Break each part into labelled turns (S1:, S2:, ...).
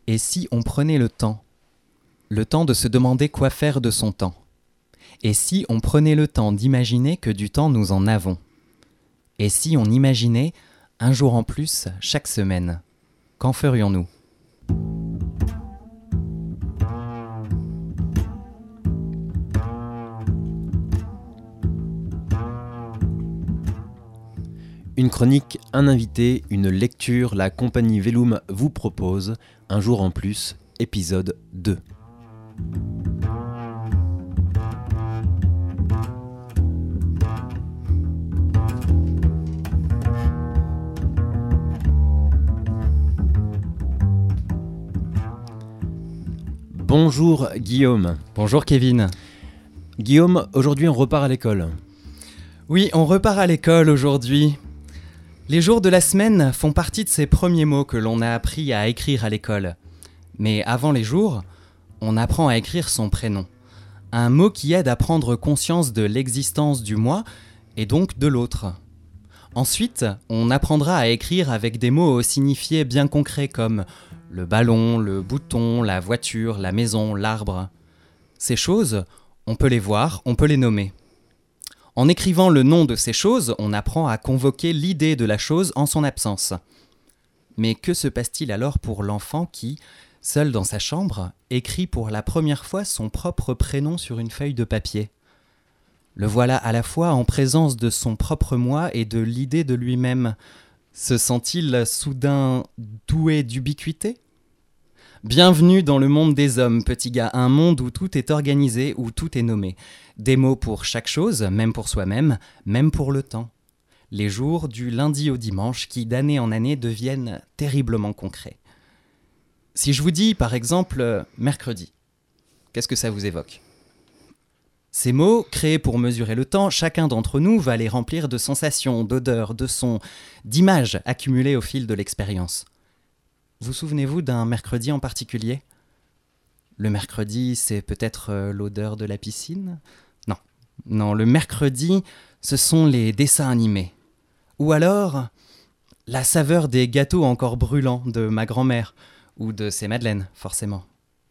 S1: Et si on prenait le temps de se demander quoi faire de son temps? Et si on prenait le temps d'imaginer que du temps nous en avons? Et si on imaginait un jour en plus chaque semaine? Qu'en ferions-nous?
S2: Une chronique, un invité, une lecture, la compagnie Velum vous propose Un jour en plus, épisode 2. Bonjour Guillaume.
S1: Bonjour Kevin.
S2: Guillaume, aujourd'hui on repart à l'école.
S1: Oui, on repart à l'école aujourd'hui. Les jours de la semaine font partie de ces premiers mots que l'on a appris à écrire à l'école. Mais avant les jours, on apprend à écrire son prénom. Un mot qui aide à prendre conscience de l'existence du moi et donc de l'autre. Ensuite, on apprendra à écrire avec des mots au signifié bien concrets comme le ballon, le bouton, la voiture, la maison, l'arbre. Ces choses, on peut les voir, on peut les nommer. En écrivant le nom de ces choses, on apprend à convoquer l'idée de la chose en son absence. Mais que se passe-t-il alors pour l'enfant qui, seul dans sa chambre, écrit pour la première fois son propre prénom sur une feuille de papier? Le voilà à la fois en présence de son propre moi et de l'idée de lui-même. Se sent-il soudain doué d'ubiquité? Bienvenue dans le monde des hommes, petit gars, un monde où tout est organisé, où tout est nommé. Des mots pour chaque chose, même pour soi-même, même pour le temps. Les jours du lundi au dimanche qui, d'année en année, deviennent terriblement concrets. Si je vous dis, par exemple, mercredi, qu'est-ce que ça vous évoque? Ces mots, créés pour mesurer le temps, chacun d'entre nous va les remplir de sensations, d'odeurs, de sons, d'images accumulées au fil de l'expérience. Vous souvenez-vous d'un mercredi en particulier? Le mercredi, c'est peut-être l'odeur de la piscine? Non, le mercredi, ce sont les dessins animés. Ou alors, la saveur des gâteaux encore brûlants de ma grand-mère, ou de ses madeleines, forcément.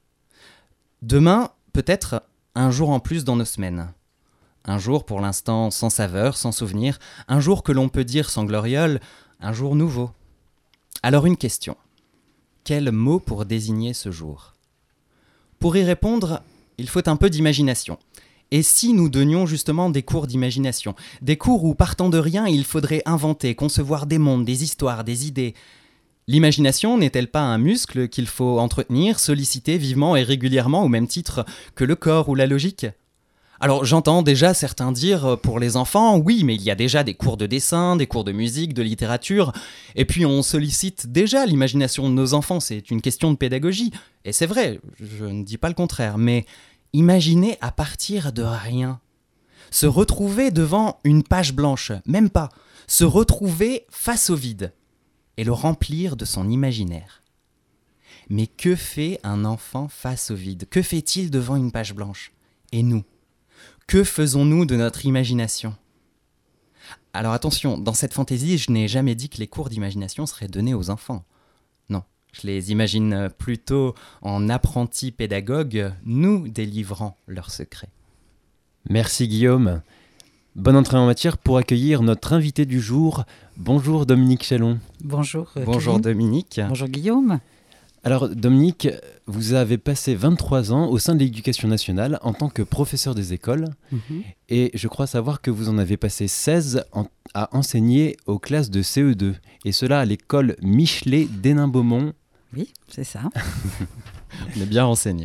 S1: Demain, peut-être un jour en plus dans nos semaines. Un jour pour l'instant sans saveur, sans souvenir, un jour que l'on peut dire sans gloriole, un jour nouveau. Alors une question. Quel mot pour désigner ce jour? Pour y répondre, il faut un peu d'imagination. Et si nous donnions justement des cours d'imagination? Des cours où, partant de rien, il faudrait inventer, concevoir des mondes, des histoires, des idées. L'imagination n'est-elle pas un muscle qu'il faut entretenir, solliciter vivement et régulièrement au même titre que le corps ou la logique? Alors j'entends déjà certains dire pour les enfants, oui, mais il y a déjà des cours de dessin, des cours de musique, de littérature, et puis on sollicite déjà l'imagination de nos enfants, c'est une question de pédagogie. Et c'est vrai, je ne dis pas le contraire, mais imaginer à partir de rien. Se retrouver devant une page blanche, même pas, se retrouver face au vide, et le remplir de son imaginaire. Mais que fait un enfant face au vide? Que fait-il devant une page blanche? Et nous? Que faisons-nous de notre imagination? Alors attention, dans cette fantaisie, je n'ai jamais dit que les cours d'imagination seraient donnés aux enfants. Non, je les imagine plutôt en apprentis pédagogues, nous délivrant leurs secrets.
S2: Merci Guillaume. Bonne entrée en matière pour accueillir notre invité du jour. Bonjour Dominique Chalon.
S3: Bonjour.
S1: Bonjour
S3: Kevin.
S1: Dominique.
S3: Bonjour Guillaume.
S2: Alors Dominique, vous avez passé 23 ans au sein de l'Éducation nationale en tant que professeur des écoles et je crois savoir que vous en avez passé 16 à enseigner aux classes de CE2 et cela à l'école Michelet d'Hénin-Beaumont.
S3: Oui, c'est ça.
S1: On est bien renseignés.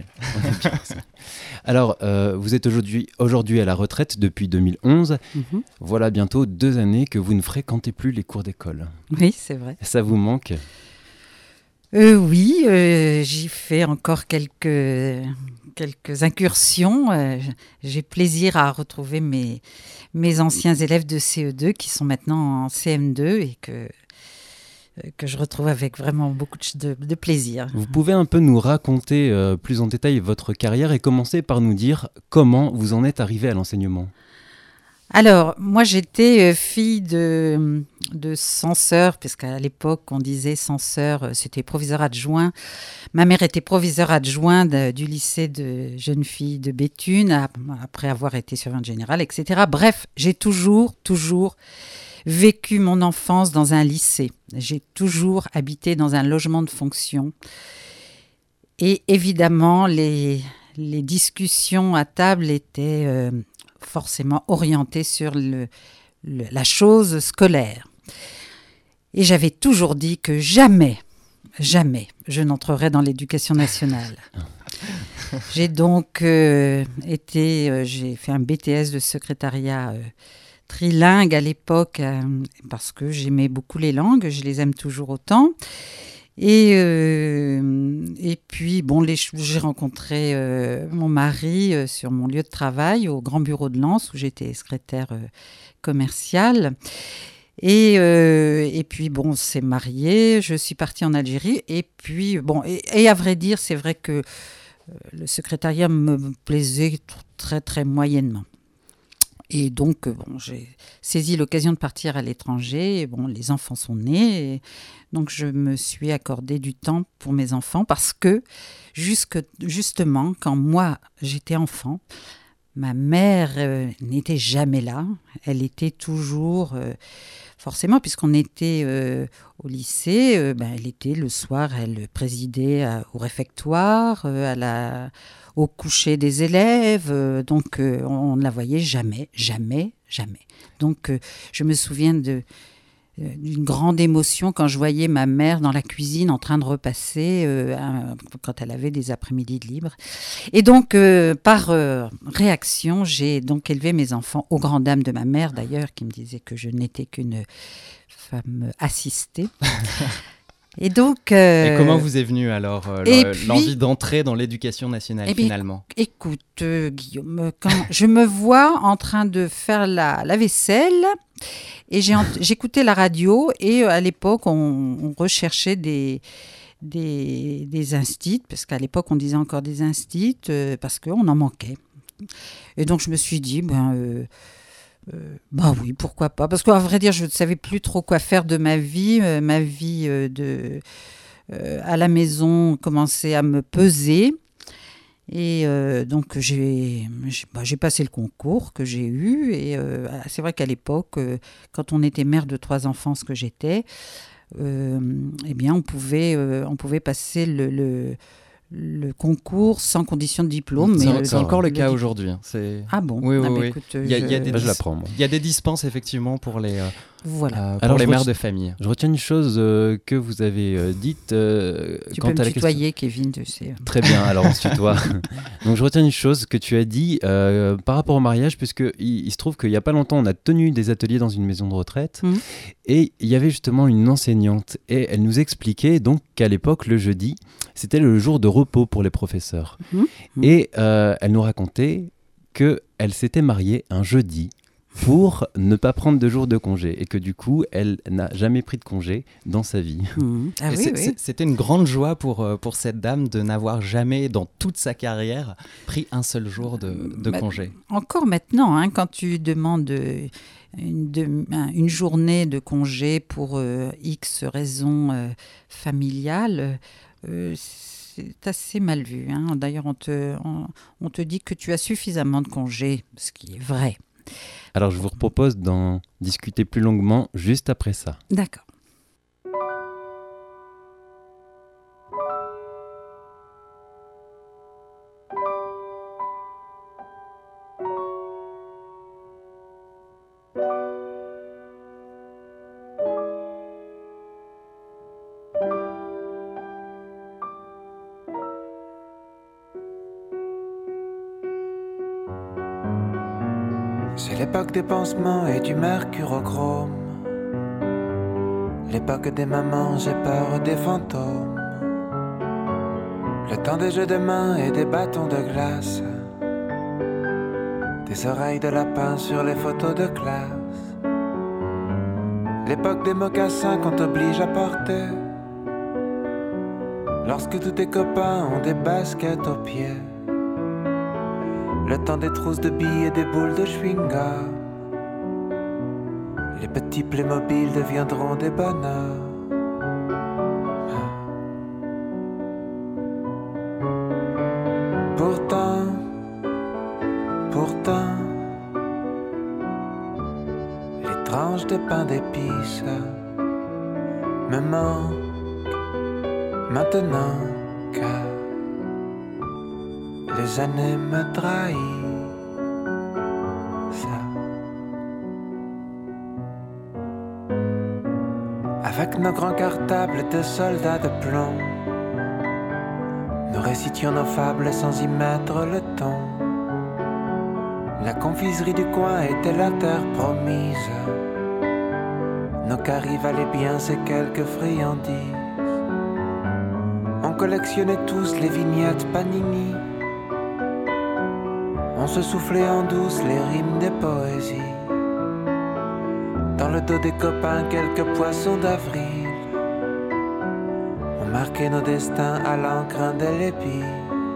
S2: Alors, vous êtes aujourd'hui à la retraite depuis 2011. Voilà bientôt 2 années que vous ne fréquentez plus les cours d'école.
S3: Oui, c'est vrai.
S2: Ça vous manque?
S3: Oui, j'y fais encore quelques incursions. J'ai plaisir à retrouver mes anciens élèves de CE2 qui sont maintenant en CM2 et que je retrouve avec vraiment beaucoup de plaisir.
S2: Vous pouvez un peu nous raconter plus en détail votre carrière et commencer par nous dire comment vous en êtes arrivé à l'enseignement?
S3: Alors, moi, j'étais fille de censeur, parce qu'à l'époque, on disait censeur, c'était proviseur adjoint. Ma mère était proviseur adjoint du lycée de jeunes filles de Béthune, après avoir été surveillante générale, etc. Bref, j'ai toujours vécu mon enfance dans un lycée. J'ai toujours habité dans un logement de fonction. Et évidemment, les discussions à table étaient forcément orientées sur la chose scolaire. Et j'avais toujours dit que jamais je n'entrerai dans l'éducation nationale. J'ai donc j'ai fait un BTS de secrétariat trilingue à l'époque parce que j'aimais beaucoup les langues, je les aime toujours autant. Et puis, bon, j'ai rencontré mon mari sur mon lieu de travail au Grand Bureau de Lens où j'étais secrétaire commerciale. Et puis, bon, on s'est mariés, je suis partie en Algérie. Et puis, bon, et à vrai dire, c'est vrai que le secrétariat me plaisait très, très moyennement. Et donc, bon, j'ai saisi l'occasion de partir à l'étranger. Et bon, les enfants sont nés. Et donc, je me suis accordé du temps pour mes enfants parce que, justement, quand moi, j'étais enfant, ma mère n'était jamais là. Elle était toujours... forcément, puisqu'on était au lycée, elle était le soir, elle présidait au réfectoire, au coucher des élèves, donc on ne la voyait jamais. Donc je me souviens d'une grande émotion quand je voyais ma mère dans la cuisine en train de repasser quand elle avait des après-midi de libre. Et donc, par réaction, j'ai donc élevé mes enfants aux grandes dames de ma mère, d'ailleurs, qui me disait que je n'étais qu'une femme assistée. Et donc...
S1: Et comment vous est venue alors l'envie d'entrer dans l'éducation nationale finalement ?
S3: Écoute, Guillaume, quand je me vois en train de faire la vaisselle et j'écoutais la radio et à l'époque on recherchait des instits, parce qu'à l'époque on disait encore des instits parce qu'on en manquait. Et donc je me suis dit, oui, pourquoi pas. Parce qu'à vrai dire, je ne savais plus trop quoi faire de ma vie. Ma vie à la maison commençait à me peser. Et donc, j'ai passé le concours que j'ai eu. Et c'est vrai qu'à l'époque, quand on était mère de 3 enfants, ce que j'étais, eh bien, on pouvait passer le concours sans condition de diplôme.
S1: C'est encore le cas aujourd'hui.
S3: Ah bon ?
S1: Oui.
S3: Écoute,
S1: il y a des
S2: je l'apprends, moi.
S1: Il y a des dispenses effectivement pour les
S2: Alors,
S1: mères de famille.
S2: Je retiens une chose que vous avez dite.
S3: Tu peux me tutoyer, Kevin, tu sais.
S2: Très bien, alors on se tutoie. Donc je retiens une chose que tu as dit par rapport au mariage, puisque il se trouve qu'il n'y a pas longtemps, on a tenu des ateliers dans une maison de retraite, et il y avait justement une enseignante, et elle nous expliquait donc qu'à l'époque, le jeudi, c'était le jour de repos pour les professeurs. Et elle nous racontait qu'elle s'était mariée un jeudi pour ne pas prendre de jours de congé et que du coup, elle n'a jamais pris de congé dans sa vie.
S3: Ah oui.
S1: C'était une grande joie pour cette dame de n'avoir jamais, dans toute sa carrière, pris un seul jour de congé.
S3: Encore maintenant, quand tu demandes une journée de congé pour X raisons familiales, c'est assez mal vu. D'ailleurs, on te dit que tu as suffisamment de congés, ce qui est vrai.
S2: Alors, je vous propose d'en discuter plus longuement juste après ça.
S3: D'accord.
S4: C'est l'époque des pansements et du mercurochrome, l'époque des mamans, j'ai peur des fantômes, le temps des jeux de main et des bâtons de glace, des oreilles de lapin sur les photos de classe, l'époque des mocassins qu'on t'oblige à porter, lorsque tous tes copains ont des baskets aux pieds, le temps des trousses de billes et des boules de chewing-gum, Les petits Playmobil deviendront des bonheurs. Pourtant, les tranches de pain d'épices me manquent maintenant que les années me trahissent. Avec nos grands cartables de soldats de plomb, nous récitions nos fables sans y mettre le ton. La confiserie du coin était la terre promise. Nos caries valaient bien ces quelques friandises. On collectionnait tous les vignettes Panini. On se soufflait en douce les rimes des poésies. Dans le dos des copains, quelques poissons d'avril. On marquait nos destins à l'encre indélébile.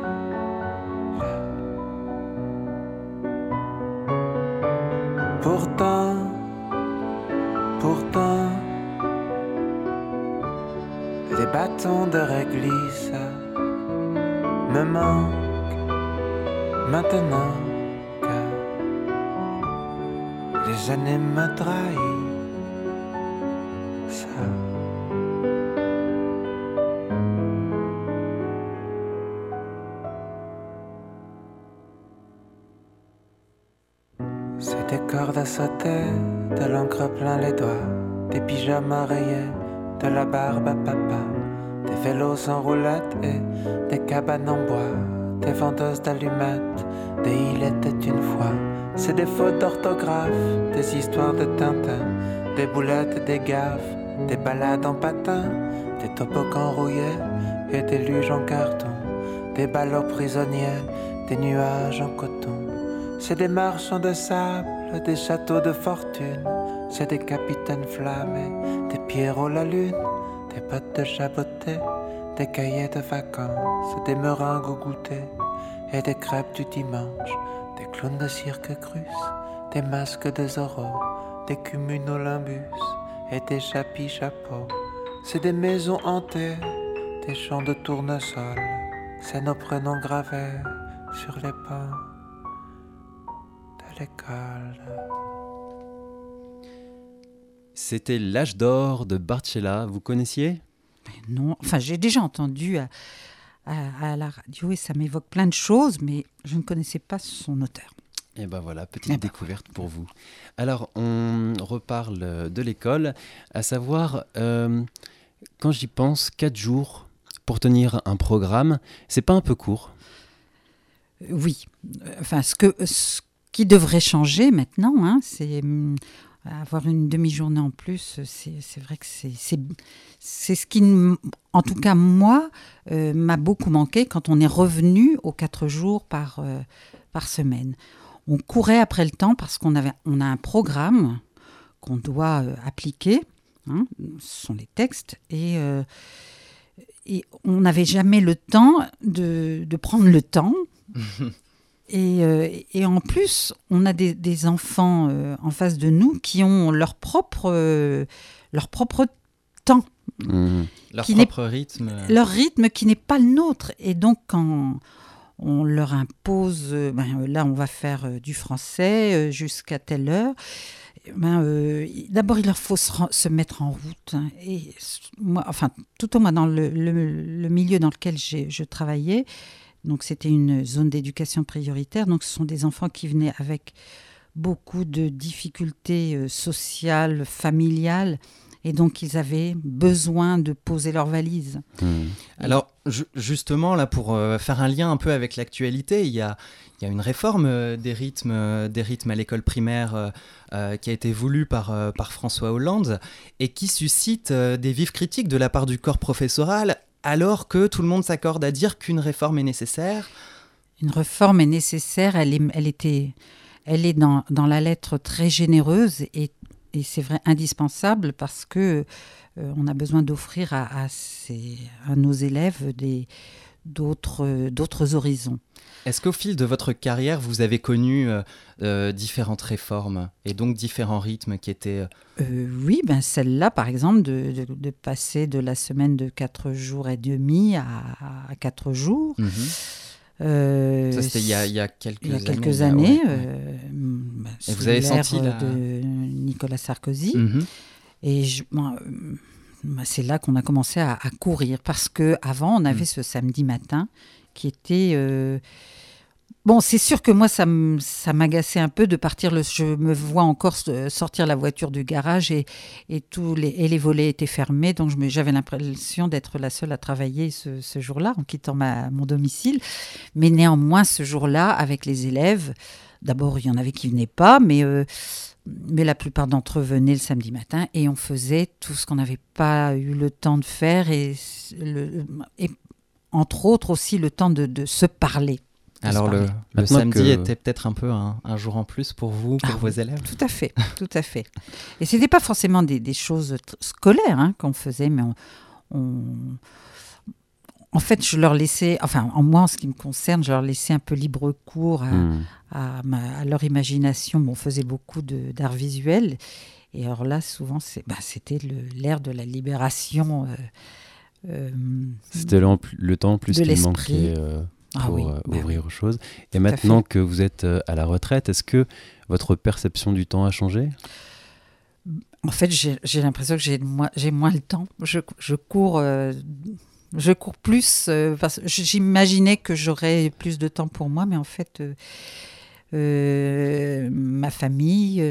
S4: Pourtant, les bâtons de réglisse me manquent maintenant que les années me trahissent. C'est des cordes à sauter, de l'encre plein les doigts, des pyjamas rayés, de la barbe à papa, des vélos sans roulettes et des cabanes en bois, des vendeuses d'allumettes, des il était une fois. C'est des fautes d'orthographe, des histoires de Tintin, des boulettes, des gaffes, des balades en patin, des toboggans rouillés et des luges en carton, des ballots prisonniers, des nuages en coton. C'est des marchands de sable, des châteaux de fortune, c'est des capitaines flammés, des Pierrot la lune, des bottes de jaboté, des cahiers de vacances, des meringues au goûter et des crêpes du dimanche, des clowns de cirque cruce, des masques de Zorro, des cumulonimbus et des chapis-chapeaux. C'est des maisons hantées, des champs de tournesol, c'est nos prénoms gravés sur les bancs de l'école.
S2: C'était L'âge d'or de Barcella, vous connaissiez ?
S3: Non, enfin j'ai déjà entendu à la radio et ça m'évoque plein de choses, mais je ne connaissais pas son auteur.
S2: Et ben voilà, petite découverte pour vous. Alors, on reparle de l'école, à savoir, quand j'y pense, 4 jours pour tenir un programme, c'est pas un peu court ?
S3: Oui, enfin ce qui devrait changer maintenant, hein, c'est avoir une demi-journée en plus, c'est vrai que c'est ce qui, en tout cas moi, m'a beaucoup manqué quand on est revenu aux 4 jours par semaine. On courait après le temps parce qu'on a un programme qu'on doit appliquer, hein, ce sont les textes, et on n'avait jamais le temps de prendre le temps. Et en plus, on a des enfants en face de nous qui ont leur propre temps.
S1: Leur propre rythme.
S3: Leur rythme qui n'est pas le nôtre. Et donc, quand on leur impose, là, on va faire du français jusqu'à telle heure, d'abord, il leur faut se mettre en route. Hein. Et moi, enfin, tout au moins dans le milieu dans lequel je travaillais, donc c'était une zone d'éducation prioritaire. Donc ce sont des enfants qui venaient avec beaucoup de difficultés sociales, familiales. Et donc, ils avaient besoin de poser leurs valises.
S1: Alors, justement, là, pour faire un lien un peu avec l'actualité, il y a une réforme des rythmes à l'école primaire qui a été voulue par François Hollande et qui suscite des vives critiques de la part du corps professoral, alors que tout le monde s'accorde à dire qu'une réforme est nécessaire.
S3: Une réforme est nécessaire, elle est dans la lettre très généreuse et c'est vrai indispensable parce que on a besoin d'offrir à nos élèves d'autres horizons.
S1: Est-ce qu'au fil de votre carrière, vous avez connu différentes réformes et donc différents rythmes qui étaient...
S3: Oui, celle-là, par exemple, de passer de la semaine de 4 jours et demi à 4 jours.
S1: Ça, c'était il y a quelques
S3: années.
S1: Et vous avez senti
S3: de Nicolas Sarkozy. Et c'est là qu'on a commencé à courir. Parce qu'avant, on avait ce samedi matin qui était... c'est sûr que moi, ça m'agaçait un peu de partir. Je me vois encore sortir la voiture du garage et les volets étaient fermés. Donc, j'avais l'impression d'être la seule à travailler ce jour-là en quittant mon domicile. Mais néanmoins, ce jour-là, avec les élèves, d'abord, il y en avait qui ne venaient pas, mais la plupart d'entre eux venaient le samedi matin et on faisait tout ce qu'on n'avait pas eu le temps de faire et entre autres aussi le temps de se parler.
S1: Alors le samedi était peut-être un peu un jour en plus pour vous, pour vos élèves.
S3: Tout à fait, tout à fait. Et c'était pas forcément des choses scolaires qu'on faisait, mais en fait, je leur laissais, en ce qui me concerne, je leur laissais un peu libre cours à leur imagination. On faisait beaucoup d'art visuel, et alors là, souvent, c'était l'ère de la libération.
S2: C'était le temps plus
S3: de
S2: qu'il manquait. Pour ouvrir aux choses. Et maintenant que vous êtes à la retraite, est-ce que votre perception du temps a changé ?
S3: En fait, j'ai l'impression que j'ai moins le temps. Je cours plus parce que j'imaginais que j'aurais plus de temps pour moi, mais en fait, ma famille,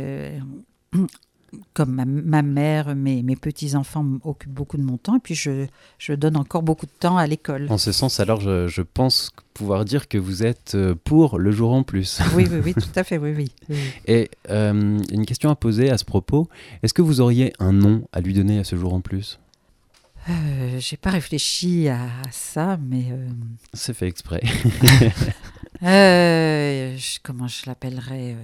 S3: comme ma mère, mes petits-enfants occupent beaucoup de mon temps, et puis je donne encore beaucoup de temps à l'école.
S2: En ce sens, alors, je pense pouvoir dire que vous êtes pour le jour en plus.
S3: Oui, tout à fait, oui.
S2: Et une question à poser à ce propos, est-ce que vous auriez un nom à lui donner à ce jour en plus ?
S3: J'ai pas réfléchi à ça, mais...
S2: C'est fait exprès.
S3: Comment je l'appellerais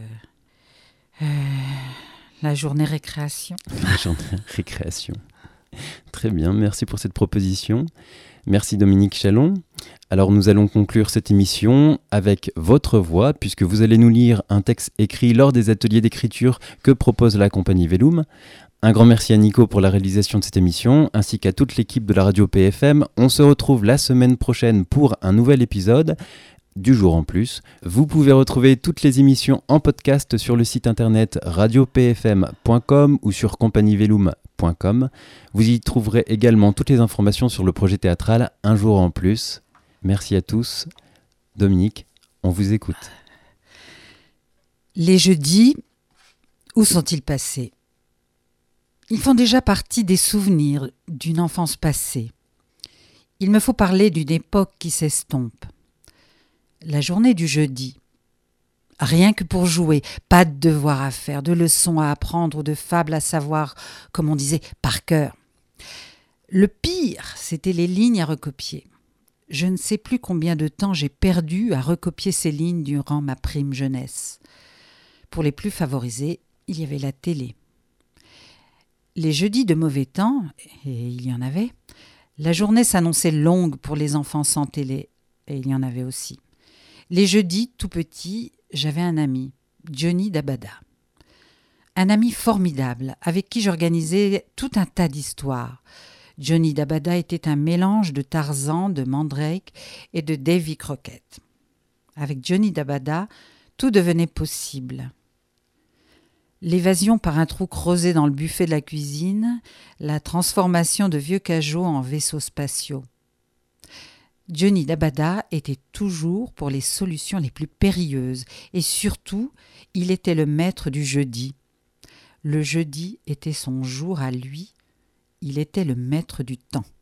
S3: la journée récréation.
S2: La journée récréation. Très bien, merci pour cette proposition. Merci Dominique Chalon. Alors nous allons conclure cette émission avec votre voix, puisque vous allez nous lire un texte écrit lors des ateliers d'écriture que propose la compagnie Vellum. Un grand merci à Nico pour la réalisation de cette émission, ainsi qu'à toute l'équipe de la radio PFM. On se retrouve la semaine prochaine pour un nouvel épisode du jour en plus. Vous pouvez retrouver toutes les émissions en podcast sur le site internet radiopfm.com ou sur compagnievellum.com. Vous y trouverez également toutes les informations sur le projet théâtral Un jour en plus. Merci à tous. Dominique, on vous écoute.
S3: Les jeudis, où sont-ils passés ? Ils font déjà partie des souvenirs d'une enfance passée. Il me faut parler d'une époque qui s'estompe. La journée du jeudi. Rien que pour jouer, pas de devoirs à faire, de leçons à apprendre ou de fables à savoir, comme on disait, par cœur. Le pire, c'était les lignes à recopier. Je ne sais plus combien de temps j'ai perdu à recopier ces lignes durant ma prime jeunesse. Pour les plus favorisés, il y avait la télé. Les jeudis de mauvais temps, et il y en avait, la journée s'annonçait longue pour les enfants sans télé, et il y en avait aussi. Les jeudis, tout petit, j'avais un ami, Johnny Dabada. Un ami formidable, avec qui j'organisais tout un tas d'histoires. Johnny Dabada était un mélange de Tarzan, de Mandrake et de Davy Crockett. Avec Johnny Dabada, tout devenait possible. L'évasion par un trou creusé dans le buffet de la cuisine, la transformation de vieux cajots en vaisseaux spatiaux. Johnny Dabada était toujours pour les solutions les plus périlleuses et surtout, il était le maître du jeudi. Le jeudi était son jour à lui, il était le maître du temps.